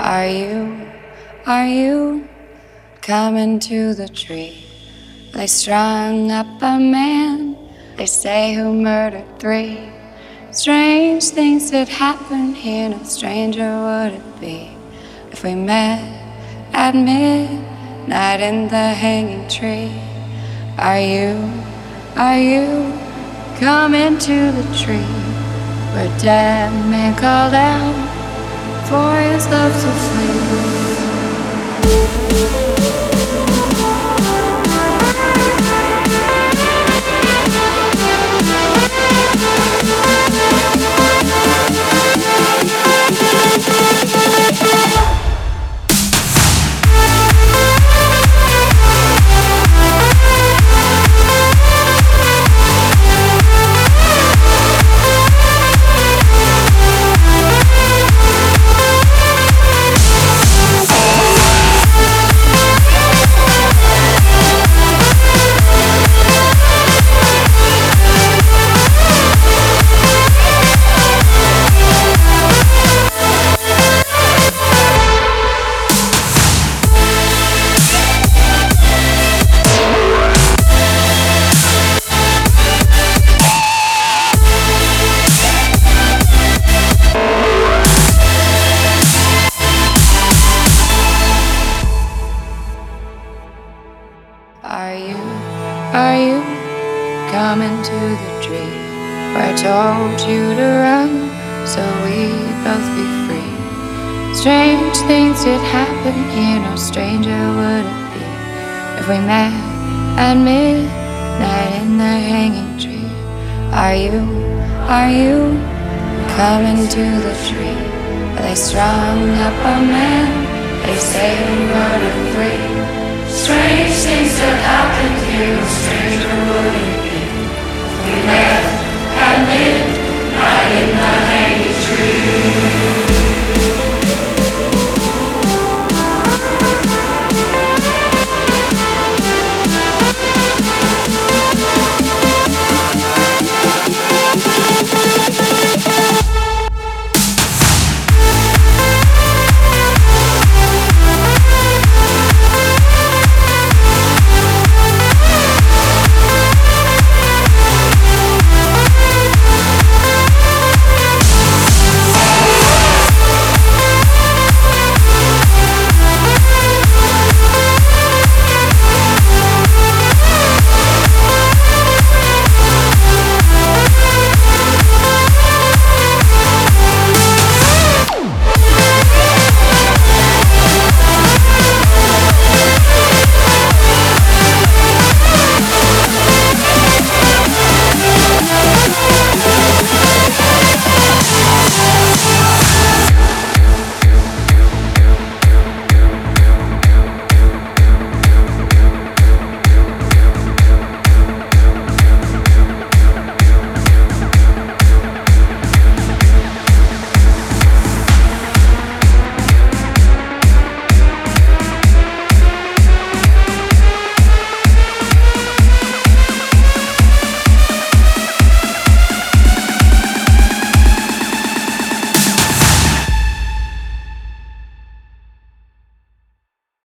Are you coming to the tree? They strung up a man, they say, who murdered three. Strange things that happen here, no stranger would it be if we met at midnight in the hanging tree. Are you coming to the tree where dead man called out for his love to flee? Are you coming to the tree where I told you to run so we'd both be free? Strange things did happen here, no stranger would it be if we met at midnight in the hanging tree. Are you coming to the tree where they strung up a man, they say he murdered three? Strange things that happened here, no stranger would it be if we met at midnight in the